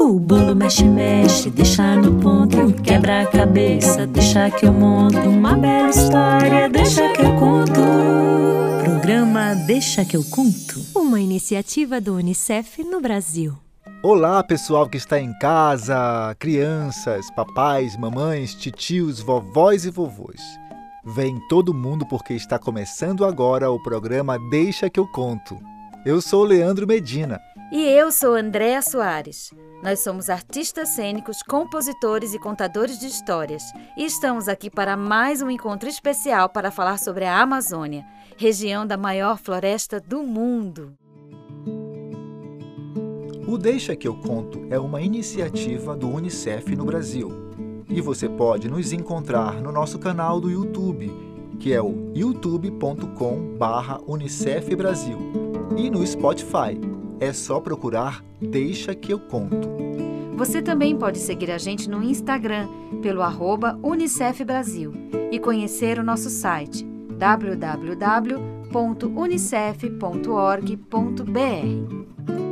O bolo mexe, mexe, deixa no ponto. Quebra a cabeça, deixa que eu monto. Uma bela história, deixa que eu conto. Programa Deixa que eu conto. Uma iniciativa do UNICEF no Brasil. Olá, pessoal que está em casa, crianças, papais, mamães, titios, vovós e vovôs. Vem todo mundo porque está começando agora o programa Deixa que eu conto. Eu sou o Leandro Medina. E eu sou Andréa Soares. Nós somos artistas cênicos, compositores e contadores de histórias. E estamos aqui para mais um encontro especial para falar sobre a Amazônia, região da maior floresta do mundo. O Deixa que eu conto é uma iniciativa do UNICEF no Brasil. E você pode nos encontrar no nosso canal do YouTube, que é o youtube.com/UNICEF Brasil. E no Spotify. É só procurar Deixa que eu conto. Você também pode seguir a gente no Instagram, pelo @UNICEF Brasil, e conhecer o nosso site www.unicef.org.br.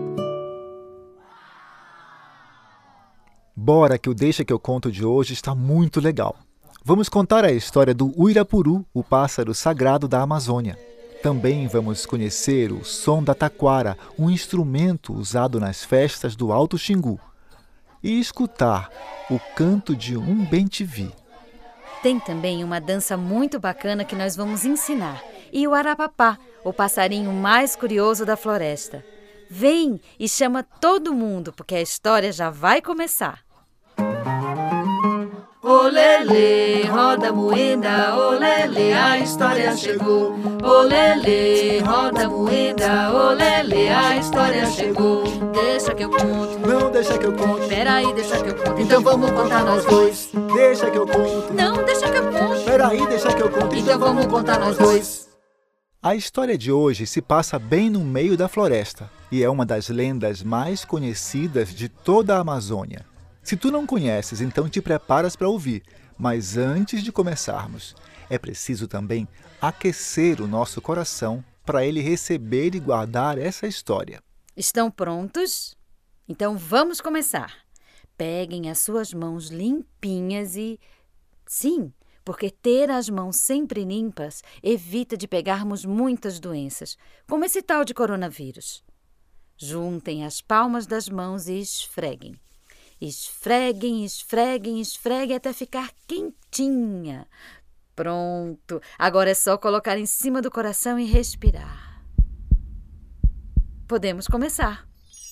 Bora que o Deixa que eu conto de hoje está muito legal. Vamos contar a história do Uirapuru, o pássaro sagrado da Amazônia. Também vamos conhecer o som da taquara, um instrumento usado nas festas do Alto Xingu. E escutar o canto de um bem-te-vi. Tem também uma dança muito bacana que nós vamos ensinar. E o arapapá, o passarinho mais curioso da floresta. Vem e chama todo mundo, porque a história já vai começar. Olele, roda moeda, olele, a história chegou. Olele, roda moeda, olele, a história chegou. Deixa que eu conto. Não deixa que eu conto. Peraí, deixa que eu conto. Então vamos contar nós dois. Deixa que eu conto. Não, deixa que eu conto. Peraí, deixa que eu conto. Então vamos contar nós dois. A história de hoje se passa bem no meio da floresta e é uma das lendas mais conhecidas de toda a Amazônia. Se tu não conheces, então te preparas para ouvir. Mas antes de começarmos, é preciso também aquecer o nosso coração para ele receber e guardar essa história. Estão prontos? Então vamos começar. Peguem as suas mãos limpinhas e... Sim, porque ter as mãos sempre limpas evita de pegarmos muitas doenças, como esse tal de coronavírus. Juntem as palmas das mãos e esfreguem. Esfreguem, esfreguem, esfreguem até ficar quentinha. Pronto, agora é só colocar em cima do coração e respirar. Podemos começar.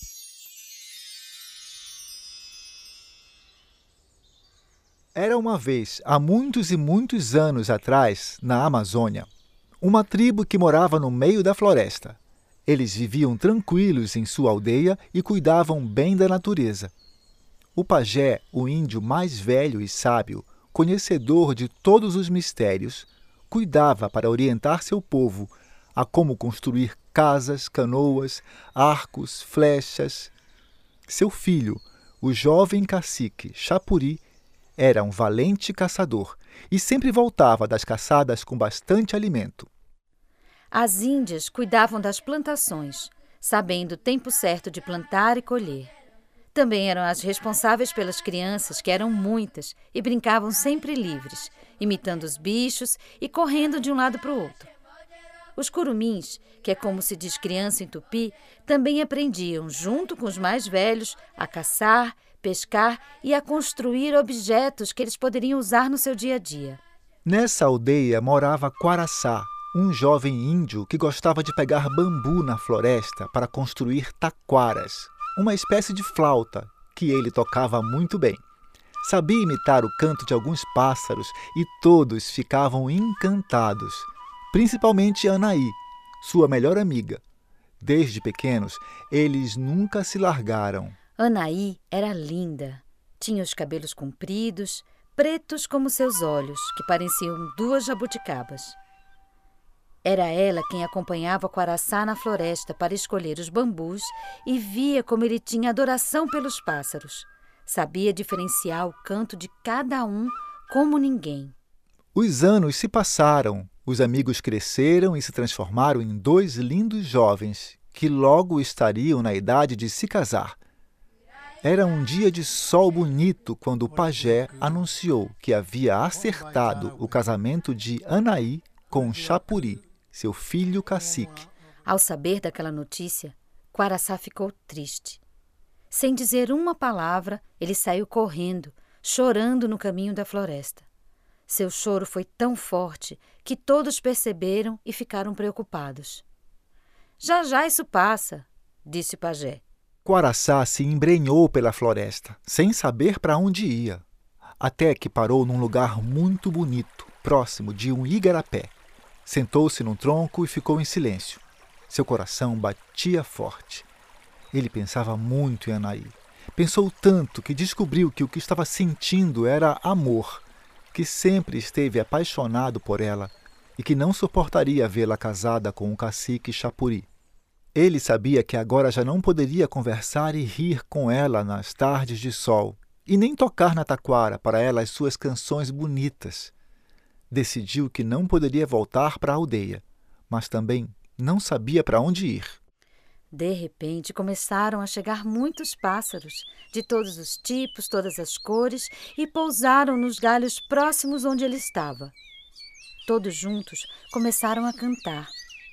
Era uma vez, há muitos e muitos anos atrás, na Amazônia, uma tribo que morava no meio da floresta. Eles viviam tranquilos em sua aldeia e cuidavam bem da natureza. O pajé, o índio mais velho e sábio, conhecedor de todos os mistérios, cuidava para orientar seu povo a como construir casas, canoas, arcos, flechas. Seu filho, o jovem cacique Chapuri, era um valente caçador e sempre voltava das caçadas com bastante alimento. As índias cuidavam das plantações, sabendo o tempo certo de plantar e colher. Também eram as responsáveis pelas crianças, que eram muitas, e brincavam sempre livres, imitando os bichos e correndo de um lado para o outro. Os curumins, que é como se diz criança em tupi, também aprendiam, junto com os mais velhos, a caçar, pescar e a construir objetos que eles poderiam usar no seu dia a dia. Nessa aldeia morava Quaraçá, um jovem índio que gostava de pegar bambu na floresta para construir taquaras, uma espécie de flauta que ele tocava muito bem. Sabia imitar o canto de alguns pássaros e todos ficavam encantados, principalmente Anaí, sua melhor amiga. Desde pequenos, eles nunca se largaram. Anaí era linda. Tinha os cabelos compridos, pretos como seus olhos, que pareciam duas jabuticabas. Era ela quem acompanhava Quaraçá na floresta para escolher os bambus e via como ele tinha adoração pelos pássaros. Sabia diferenciar o canto de cada um como ninguém. Os anos se passaram, os amigos cresceram e se transformaram em dois lindos jovens que logo estariam na idade de se casar. Era um dia de sol bonito quando o pajé anunciou que havia acertado o casamento de Anaí com Xapuri, seu filho cacique. Ao saber daquela notícia, Quaraçá ficou triste. Sem dizer uma palavra, ele saiu correndo, chorando no caminho da floresta. Seu choro foi tão forte que todos perceberam e ficaram preocupados. Já já isso passa, disse o pajé. Quaraçá se embrenhou pela floresta, sem saber para onde ia, até que parou num lugar muito bonito, próximo de um igarapé. Sentou-se num tronco e ficou em silêncio. Seu coração batia forte. Ele pensava muito em Anaí. Pensou tanto que descobriu que o que estava sentindo era amor, que sempre esteve apaixonado por ela e que não suportaria vê-la casada com o cacique Xapuri. Ele sabia que agora já não poderia conversar e rir com ela nas tardes de sol, e nem tocar na taquara para ela as suas canções bonitas. Decidiu que não poderia voltar para a aldeia, mas também não sabia para onde ir. De repente, começaram a chegar muitos pássaros, de todos os tipos, todas as cores, e pousaram nos galhos próximos onde ele estava. Todos juntos começaram a cantar.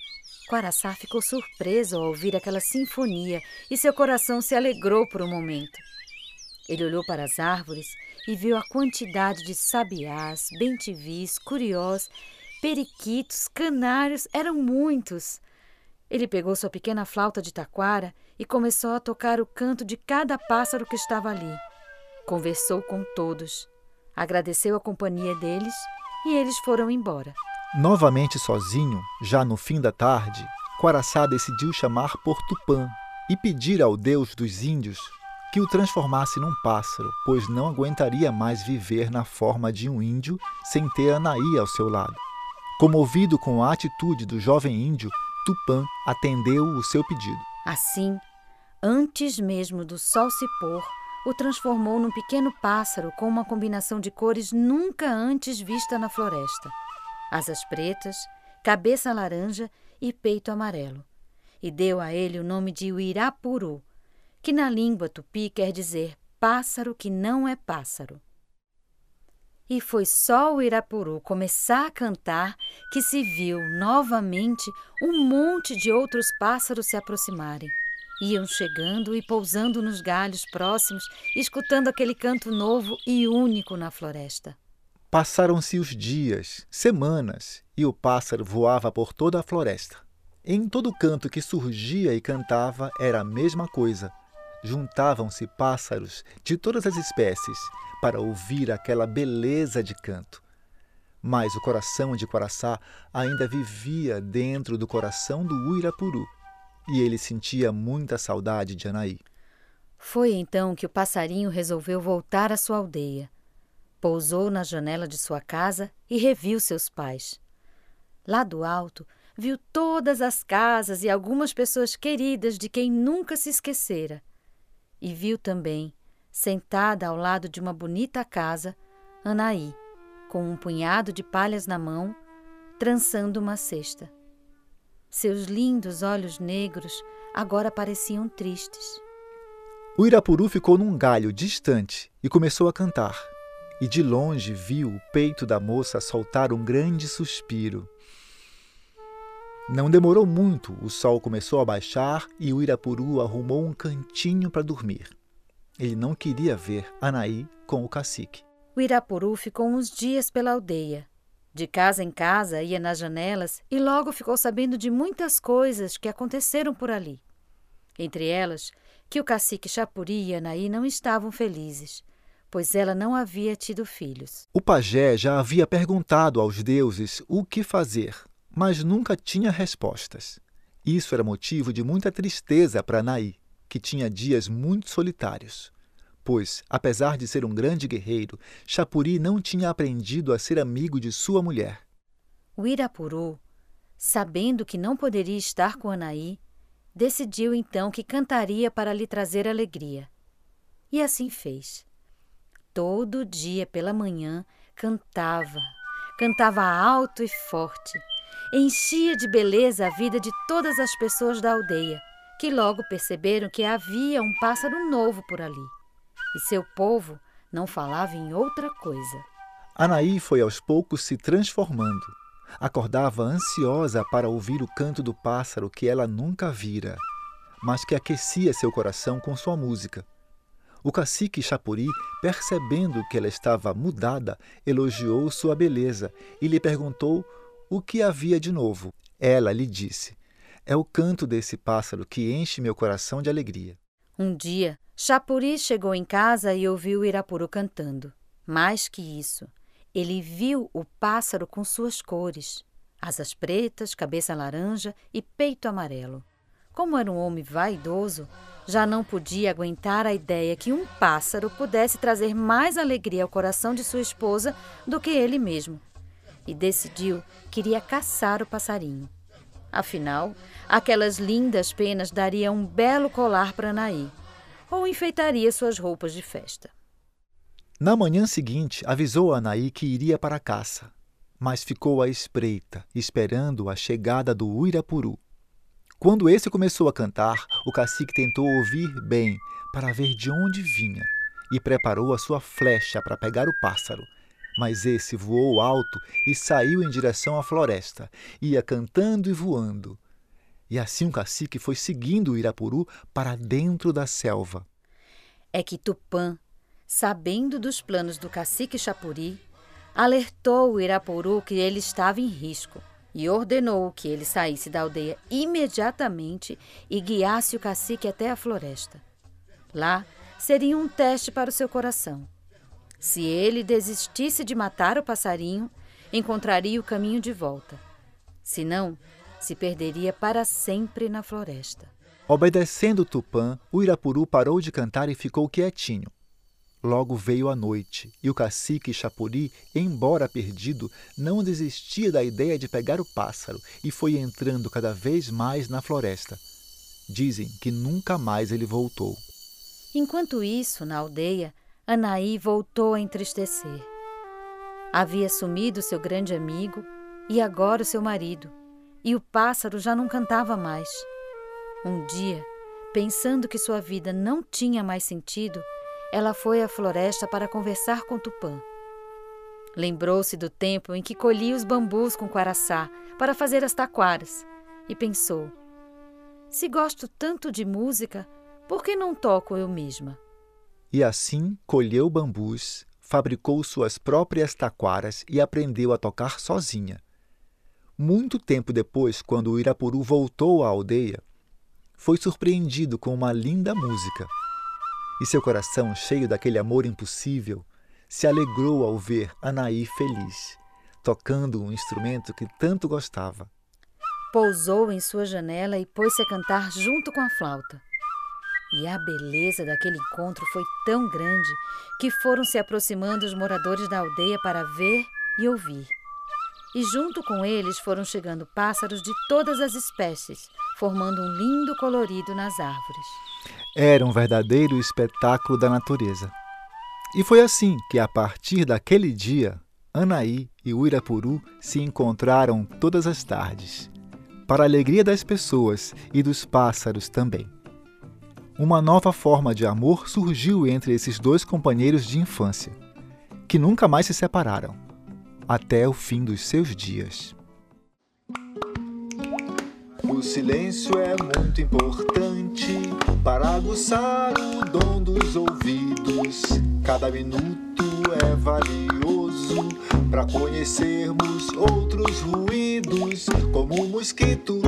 Quaraçá ficou surpreso ao ouvir aquela sinfonia e seu coração se alegrou por um momento. Ele olhou para as árvores e viu a quantidade de sabiás, bentivis, curiós, periquitos, canários, eram muitos. Ele pegou sua pequena flauta de taquara e começou a tocar o canto de cada pássaro que estava ali. Conversou com todos, agradeceu a companhia deles e eles foram embora. Novamente sozinho, já no fim da tarde, Quaraçá decidiu chamar por Tupã e pedir ao Deus dos índios que o transformasse num pássaro, pois não aguentaria mais viver na forma de um índio sem ter Anaí ao seu lado. Comovido com a atitude do jovem índio, Tupã atendeu o seu pedido. Assim, antes mesmo do sol se pôr, o transformou num pequeno pássaro com uma combinação de cores nunca antes vista na floresta. Asas pretas, cabeça laranja e peito amarelo. E deu a ele o nome de Uirapuru, que na língua tupi quer dizer pássaro que não é pássaro. E foi só o Uirapuru começar a cantar que se viu novamente um monte de outros pássaros se aproximarem. Iam chegando e pousando nos galhos próximos, escutando aquele canto novo e único na floresta. Passaram-se os dias, semanas, e o pássaro voava por toda a floresta. Em todo canto que surgia e cantava era a mesma coisa. Juntavam-se pássaros de todas as espécies para ouvir aquela beleza de canto. Mas o coração de Quaraçá ainda vivia dentro do coração do Uirapuru, e ele sentia muita saudade de Anaí. Foi então que o passarinho resolveu voltar à sua aldeia. Pousou na janela de sua casa e reviu seus pais. Lá do alto, viu todas as casas e algumas pessoas queridas de quem nunca se esquecera. E viu também, sentada ao lado de uma bonita casa, Anaí, com um punhado de palhas na mão, trançando uma cesta. Seus lindos olhos negros agora pareciam tristes. O Uirapuru ficou num galho distante e começou a cantar. E de longe viu o peito da moça soltar um grande suspiro. Não demorou muito, o sol começou a baixar e o Uirapuru arrumou um cantinho para dormir. Ele não queria ver Anaí com o cacique. O Uirapuru ficou uns dias pela aldeia. De casa em casa, ia nas janelas e logo ficou sabendo de muitas coisas que aconteceram por ali. Entre elas, que o cacique Xapuri e Anaí não estavam felizes, pois ela não havia tido filhos. O pajé já havia perguntado aos deuses o que fazer, mas nunca tinha respostas. Isso era motivo de muita tristeza para Anaí, que tinha dias muito solitários. Pois, apesar de ser um grande guerreiro, Xapuri não tinha aprendido a ser amigo de sua mulher. O Uirapuru, sabendo que não poderia estar com Anaí, decidiu então que cantaria para lhe trazer alegria. E assim fez. Todo dia pela manhã cantava alto e forte. Enchia de beleza a vida de todas as pessoas da aldeia, que logo perceberam que havia um pássaro novo por ali. e seu povo não falava em outra coisa. Anaí foi aos poucos se transformando. Acordava ansiosa para ouvir o canto do pássaro que ela nunca vira, mas que aquecia seu coração com sua música. O cacique Xapuri, percebendo que ela estava mudada, elogiou sua beleza e lhe perguntou o que havia de novo. Ela lhe disse: é o canto desse pássaro que enche meu coração de alegria. Um dia, Xapuri chegou em casa e ouviu Irapuru cantando. Mais que isso, ele viu o pássaro com suas cores: asas pretas, cabeça laranja e peito amarelo. Como era um homem vaidoso, já não podia aguentar a ideia que um pássaro pudesse trazer mais alegria ao coração de sua esposa do que ele mesmo, e decidiu que iria caçar o passarinho. Afinal, aquelas lindas penas dariam um belo colar para Anaí, ou enfeitaria suas roupas de festa. Na manhã seguinte, avisou a Anaí que iria para a caça, mas ficou à espreita, esperando a chegada do Uirapuru. Quando esse começou a cantar, o cacique tentou ouvir bem para ver de onde vinha e preparou a sua flecha para pegar o pássaro. Mas esse voou alto e saiu em direção à floresta, ia cantando e voando. E assim o cacique foi seguindo o Irapuru para dentro da selva. É que Tupã, sabendo dos planos do cacique Xapuri, alertou o Irapuru que ele estava em risco e ordenou que ele saísse da aldeia imediatamente e guiasse o cacique até a floresta. Lá seria um teste para o seu coração. Se ele desistisse de matar o passarinho, encontraria o caminho de volta. Se não, se perderia para sempre na floresta. Obedecendo Tupã, o Irapuru parou de cantar e ficou quietinho. Logo veio a noite, e o cacique Xapuri, embora perdido, não desistia da ideia de pegar o pássaro e foi entrando cada vez mais na floresta. Dizem que nunca mais ele voltou. Enquanto isso, na aldeia, Anaí voltou a entristecer. Havia sumido seu grande amigo e agora o seu marido, e o pássaro já não cantava mais. Um dia, pensando que sua vida não tinha mais sentido, ela foi à floresta para conversar com Tupã. Lembrou-se do tempo em que colhia os bambus com quaraçá para fazer as taquaras e pensou: se gosto tanto de música, por que não toco eu mesma? E assim colheu bambus, fabricou suas próprias taquaras e aprendeu a tocar sozinha. Muito tempo depois, quando o Irapuru voltou à aldeia, foi surpreendido com uma linda música. E seu coração, cheio daquele amor impossível, se alegrou ao ver Anaí feliz, tocando um instrumento que tanto gostava. Pousou em sua janela e pôs-se a cantar junto com a flauta. E a beleza daquele encontro foi tão grande que foram se aproximando os moradores da aldeia para ver e ouvir. E junto com eles foram chegando pássaros de todas as espécies, formando um lindo colorido nas árvores. Era um verdadeiro espetáculo da natureza. E foi assim que, a partir daquele dia, Anaí e o Irapuru se encontraram todas as tardes, para a alegria das pessoas e dos pássaros também. Uma nova forma de amor surgiu entre esses dois companheiros de infância, que nunca mais se separaram, até o fim dos seus dias. O silêncio é muito importante para aguçar o dom dos ouvidos. Cada minuto é valioso para conhecermos outros ruídos, como o mosquito,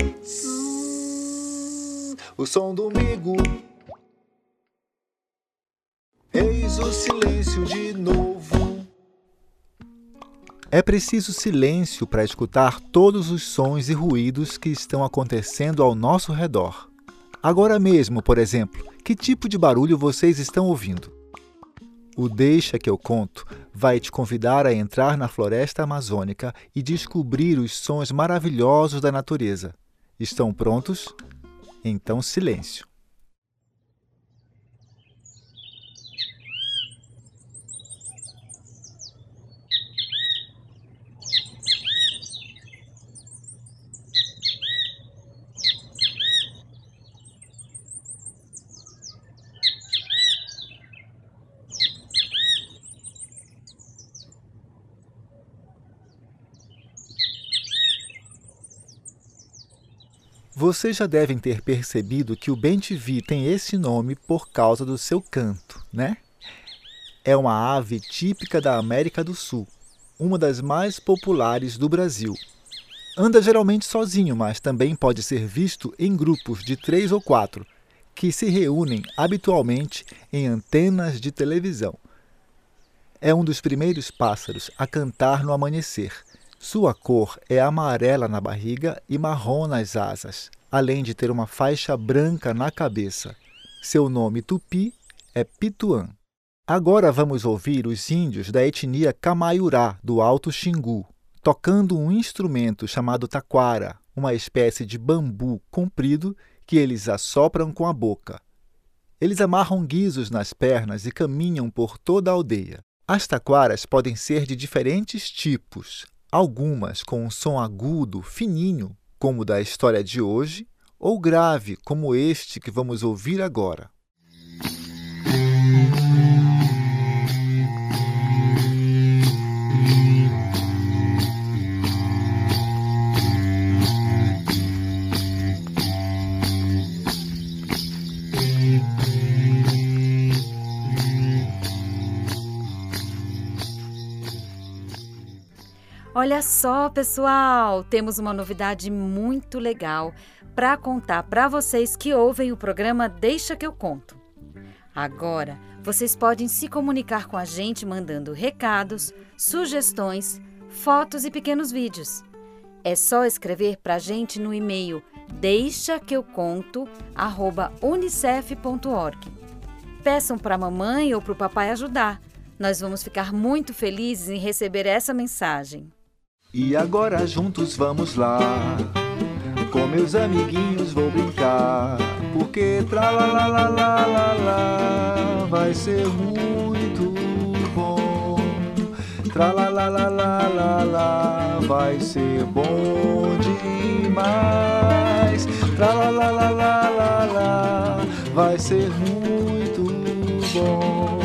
o som do migo. Eis o silêncio de novo. É preciso silêncio para escutar todos os sons e ruídos que estão acontecendo ao nosso redor. Agora mesmo, por exemplo, que tipo de barulho vocês estão ouvindo? O Deixa que eu conto vai te convidar a entrar na floresta amazônica e descobrir os sons maravilhosos da natureza. Estão prontos? Então, silêncio. Vocês já devem ter percebido que o bem-te-vi tem esse nome por causa do seu canto, né? É uma ave típica da América do Sul, uma das mais populares do Brasil. Anda geralmente sozinho, mas também pode ser visto em grupos de 3 ou 4, que se reúnem habitualmente em antenas de televisão. É um dos primeiros pássaros a cantar no amanhecer. Sua cor é amarela na barriga e marrom nas asas, além de ter uma faixa branca na cabeça. Seu nome tupi é pituã. Agora vamos ouvir os índios da etnia Camaiurá, do Alto Xingu, tocando um instrumento chamado taquara, uma espécie de bambu comprido que eles assopram com a boca. Eles amarram guizos nas pernas e caminham por toda a aldeia. As taquaras podem ser de diferentes tipos, algumas com um som agudo, fininho, como o da história de hoje, ou grave, como este que vamos ouvir agora. Olha só, pessoal, temos uma novidade muito legal para contar para vocês que ouvem o programa Deixa que eu conto. Agora, vocês podem se comunicar com a gente mandando recados, sugestões, fotos e pequenos vídeos. É só escrever para a gente no e-mail deixaqueuconto@unicef.org. Peçam para a mamãe ou para o papai ajudar. Nós vamos ficar muito felizes em receber essa mensagem. E agora juntos vamos lá, com meus amiguinhos vou brincar, porque tralalalala vai ser muito bom. Tralalalala vai ser bom demais. Tralalalala vai ser muito bom.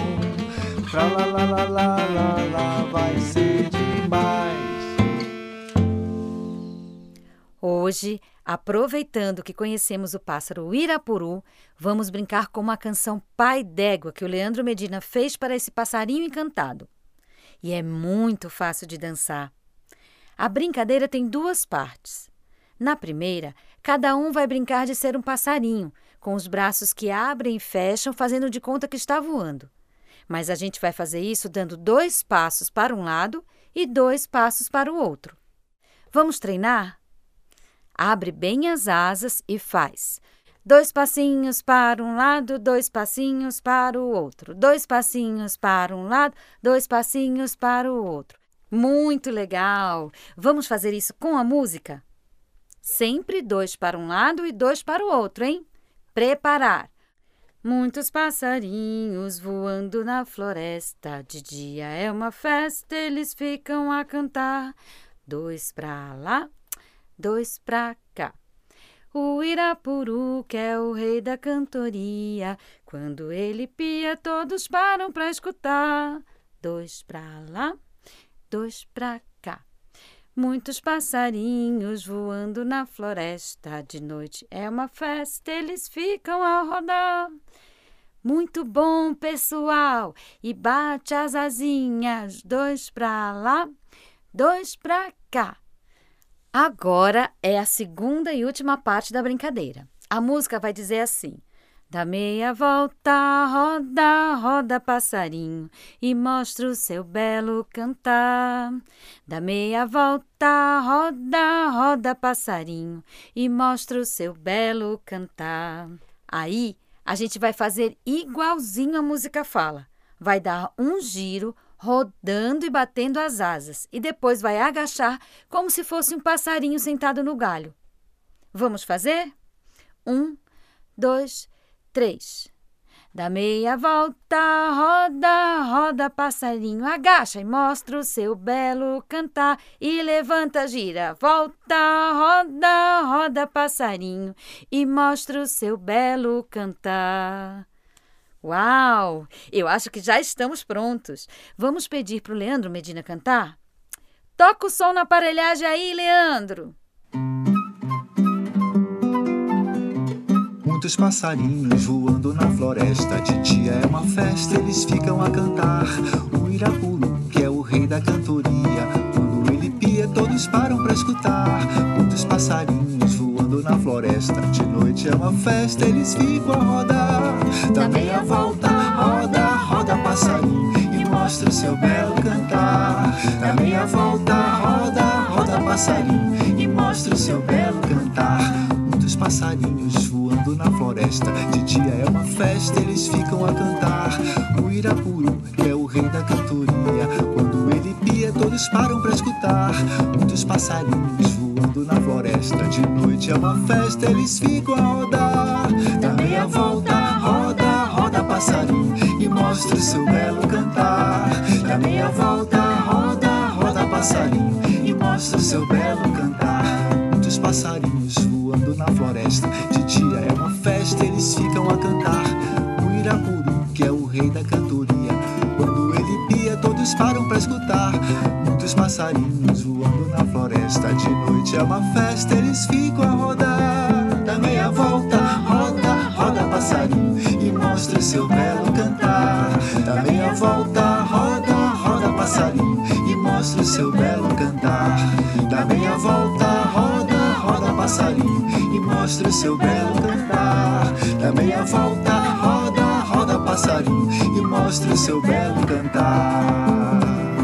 Tralalalala vai ser demais. Hoje, aproveitando que conhecemos o pássaro Uirapuru, vamos brincar com uma canção Pai d'Égua que o Leandro Medina fez para esse passarinho encantado. E é muito fácil de dançar. A brincadeira tem 2 partes. Na primeira, cada um vai brincar de ser um passarinho, com os braços que abrem e fecham, fazendo de conta que está voando. Mas a gente vai fazer isso dando 2 passos para um lado e 2 passos para o outro. Vamos treinar? Abre bem as asas e faz 2 passinhos para um lado, 2 passinhos para o outro. 2 passinhos para um lado, 2 passinhos para o outro. Muito legal! Vamos fazer isso com a música? Sempre 2 para um lado e 2 para o outro, hein? Preparar! Muitos passarinhos voando na floresta. De dia é uma festa, eles ficam a cantar. 2 para lá, 2 pra cá. O Uirapuru, que é o rei da cantoria, quando ele pia, todos param pra escutar. 2 pra lá, 2 pra cá. Muitos passarinhos voando na floresta. De noite é uma festa, eles ficam a rodar. Muito bom, pessoal! E bate as asinhas. 2 pra lá, 2 pra cá. Agora é a segunda e última parte da brincadeira. A música vai dizer assim: dá meia volta, roda, roda passarinho, e mostra o seu belo cantar. Dá meia volta, roda, roda passarinho, e mostra o seu belo cantar. Aí a gente vai fazer igualzinho a música fala. Vai dar um giro, rodando e batendo as asas, e depois vai agachar como se fosse um passarinho sentado no galho. Vamos fazer? 1, 2, 3. Dá meia volta, roda, roda passarinho, agacha e mostra o seu belo cantar, e levanta, gira, volta, roda, roda passarinho, e mostra o seu belo cantar. Uau! Eu acho que já estamos prontos. Vamos pedir para o Leandro Medina cantar? Toca o som na aparelhagem aí, Leandro! Muitos passarinhos voando na floresta. De dia é uma festa, eles ficam a cantar. O Irapuru, que é o rei da cantoria, quando ele pia, todos param pra escutar. Muitos passarinhos voando na floresta. De noite é uma festa, eles ficam a rodar. Dá meia volta, roda, roda passarinho, e mostra o seu belo cantar. Dá meia volta, roda, roda passarinho, e mostra o seu belo cantar. Muitos passarinhos voando na floresta. De dia é uma festa, eles ficam a cantar. O Irapuru, que é o rei da cantoria, quando ele pia, todos param pra escutar. Muitos passarinhos voando na floresta. De noite é uma festa, eles ficam a rodar. Dá meia volta, roda, roda passarinho, e mostra o seu belo cantar. Dá meia volta, roda, roda passarinho, e mostra o seu belo cantar. Muitos passarinhos voando na floresta. De dia é uma festa, eles ficam a cantar. O Irapuru, que é o rei da cantoria, quando ele pia, todos param pra escutar. Muitos passarinhos voando na floresta. De noite é uma festa, eles ficam a rodar. Dá meia volta, roda, roda passarinho, e mostra o seu belo cantar. Dá meia volta, roda, roda passarinho, e mostra o seu belo cantar. Dá meia volta, roda, roda passarinho, e mostra o seu belo cantar. Dá meia volta, roda, roda passarinho, e mostra o seu belo cantar.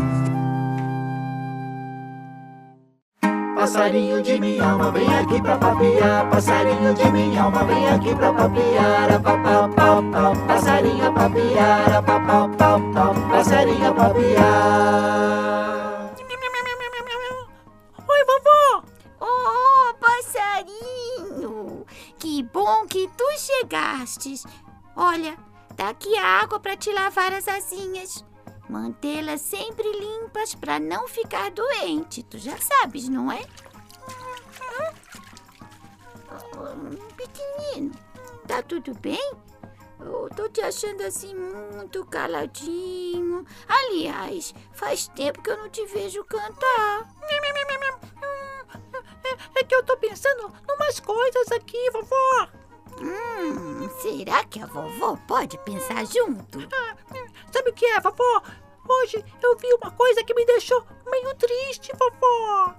Passarinho de minha alma, vem aqui pra papiar. Passarinho de minha alma, vem aqui pra papiar. A papau, pau, pau. Passarinho a papiar. A papau, pau, pau. Passarinho a papiar. Oi, vovó! Oh, passarinho! Que bom que tu chegastes. Olha, tá aqui a água para te lavar as asinhas. Mantê-las sempre limpas para não ficar doente. Tu já sabes, não é? Pequenino, tá tudo bem? Eu tô te achando assim muito caladinho. Aliás, faz tempo que eu não te vejo cantar. É que eu tô pensando numas coisas aqui, vovó. Será que a vovó pode pensar junto? Sabe o que é, vovó? Hoje eu vi uma coisa que me deixou meio triste, vovó.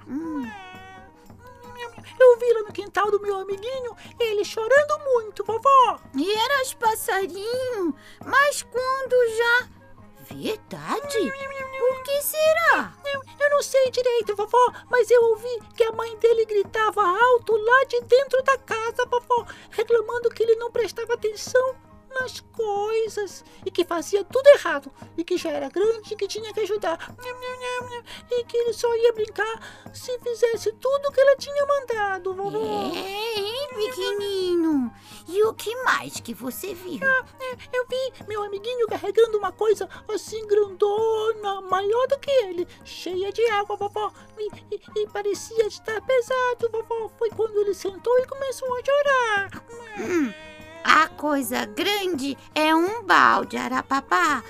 Eu vi lá no quintal do meu amiguinho, ele chorando muito, vovó. E eras passarinho, mas quando já... Verdade? Por que será? Eu não sei direito, vovó, mas eu ouvi que a mãe dele gritava alto lá de dentro da casa, vovó, reclamando que ele não prestava atenção nas coisas e que fazia tudo errado e que já era grande e que tinha que ajudar e que ele só ia brincar se fizesse tudo o que ela tinha mandado, vovó. Pequenino. E o que mais que você viu? Eu vi meu amiguinho carregando uma coisa assim grandona, maior do que ele, cheia de água, vovó, e parecia estar pesado, vovó. Foi quando ele sentou e começou a chorar. A coisa grande é um balde, Arapapá.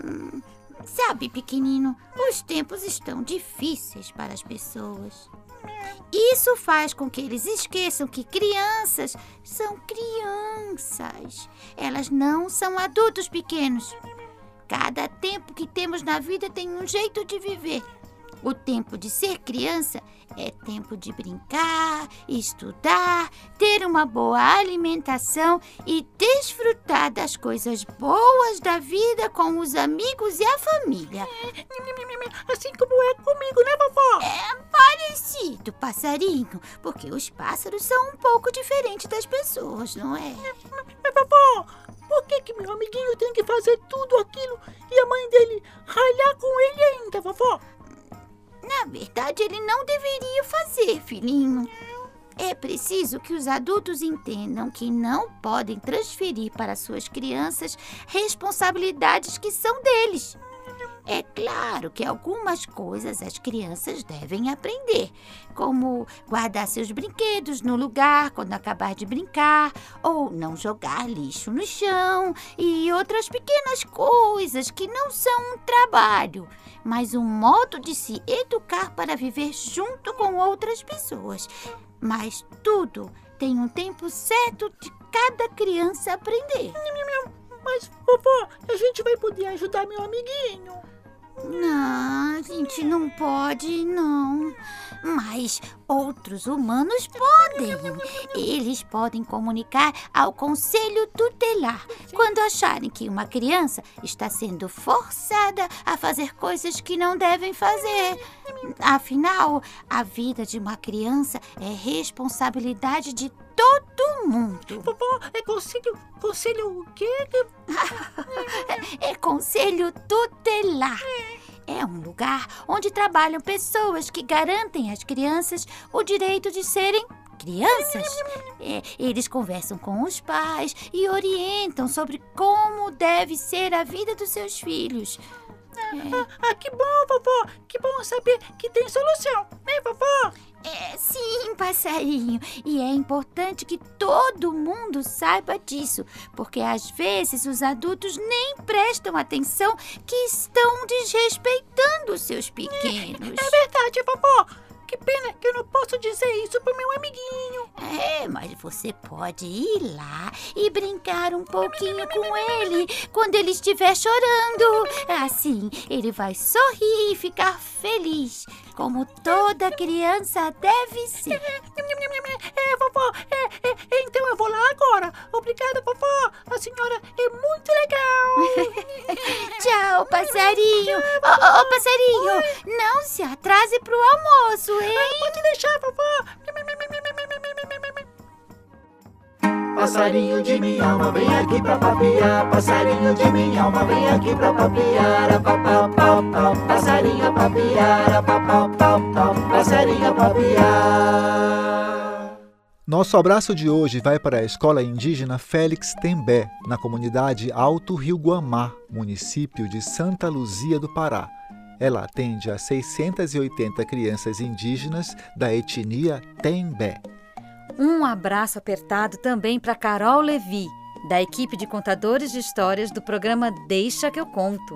Sabe, pequenino, os tempos estão difíceis para as pessoas. Isso faz com que eles esqueçam que crianças são crianças. Elas não são adultos pequenos. Cada tempo que temos na vida tem um jeito de viver. O tempo de ser criança é tempo de brincar, estudar, ter uma boa alimentação e desfrutar das coisas boas da vida com os amigos e a família. Assim como é comigo, né, vovó? É parecido, passarinho, porque os pássaros são um pouco diferentes das pessoas, não é? Mas, vovó, por que meu amiguinho tem que fazer tudo aquilo e a mãe dele ralhar com ele ainda, vovó? Na verdade, ele não deveria fazer, filhinho. É preciso que os adultos entendam que não podem transferir para suas crianças responsabilidades que são deles. É claro que algumas coisas as crianças devem aprender, como guardar seus brinquedos no lugar quando acabar de brincar, ou não jogar lixo no chão e outras pequenas coisas que não são um trabalho, mas um modo de se educar para viver junto com outras pessoas. Mas tudo tem um tempo certo de cada criança aprender. Mas, vovó, a gente vai poder ajudar meu amiguinho. Não, a gente não pode, não. Mas outros humanos podem. Eles podem comunicar ao conselho tutelar quando acharem que uma criança está sendo forçada a fazer coisas que não devem fazer. Afinal, a vida de uma criança é responsabilidade de todo mundo. Vovó, é conselho o quê? É conselho tutelar. É um lugar onde trabalham pessoas que garantem às crianças o direito de serem crianças. Eles conversam com os pais e orientam sobre como deve ser a vida dos seus filhos. Que bom, vovó. Que bom saber que tem solução, né, vovó? Sim, passarinho. E é importante que todo mundo saiba disso, porque às vezes os adultos nem prestam atenção que estão desrespeitando os seus pequenos. É verdade, vovó. Que pena que eu não posso dizer isso pro meu amiguinho. Mas você pode ir lá e brincar um pouquinho com ele quando ele estiver chorando. Assim, ele vai sorrir e ficar feliz, como toda criança deve ser. Vovó, então eu vou lá agora. Obrigada, vovó. A senhora é muito legal. Tchau, passarinho. Ô, passarinho, não se atrase pro almoço, hein? Pode deixar, vovó. Passarinho de minha alma, vem aqui pra papiar. Passarinho de minha alma, vem aqui pra papiar. Passarinho a papiar, passarinho a papiar. Nosso abraço de hoje vai para a Escola Indígena Félix Tembé, na comunidade Alto Rio Guamá, município de Santa Luzia do Pará. Ela atende a 680 crianças indígenas da etnia Tembé. Um abraço apertado também para Carol Levi, da equipe de contadores de histórias do programa Deixa que eu conto.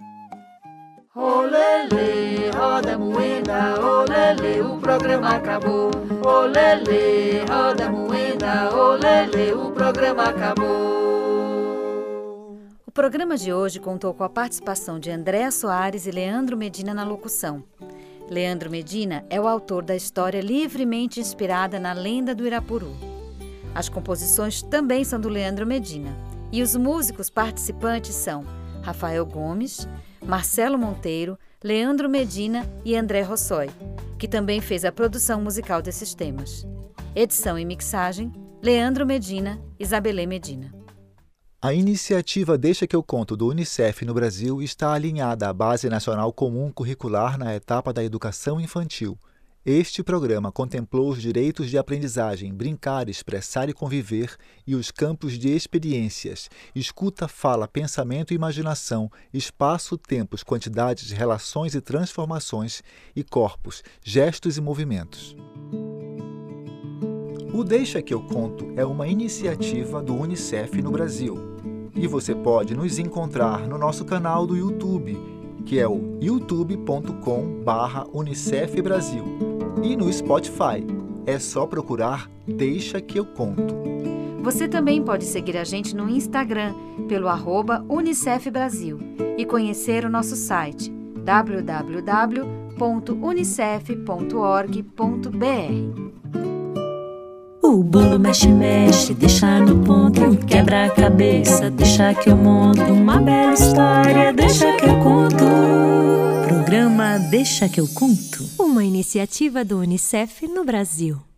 Olele, roda moeda, olele, o programa acabou. Olele, roda moeda, olele, o programa acabou. O programa de hoje contou com a participação de Andréa Soares e Leandro Medina na locução. Leandro Medina é o autor da história livremente inspirada na lenda do Irapuru. As composições também são do Leandro Medina. E os músicos participantes são Rafael Gomes, Marcelo Monteiro, Leandro Medina e André Rossoi, que também fez a produção musical desses temas. Edição e mixagem, Leandro Medina, Isabelê Medina. A iniciativa Deixa que eu conto do Unicef no Brasil está alinhada à Base Nacional Comum Curricular na etapa da educação infantil. Este programa contemplou os direitos de aprendizagem, brincar, expressar e conviver e os campos de experiências, escuta, fala, pensamento e imaginação, espaço, tempos, quantidades, relações e transformações e corpos, gestos e movimentos. O Deixa que eu conto é uma iniciativa do Unicef no Brasil. E você pode nos encontrar no nosso canal do YouTube, que é o youtube.com/Unicef Brasil. E no Spotify, é só procurar Deixa que eu conto. Você também pode seguir a gente no Instagram, pelo @Unicef Brasil, e conhecer o nosso site www.unicef.org.br. O bolo mexe, mexe, deixa no ponto, quebra a cabeça, deixa que eu monto uma bela história, deixa que eu conto. Programa Deixa que eu conto. Uma iniciativa do Unicef no Brasil.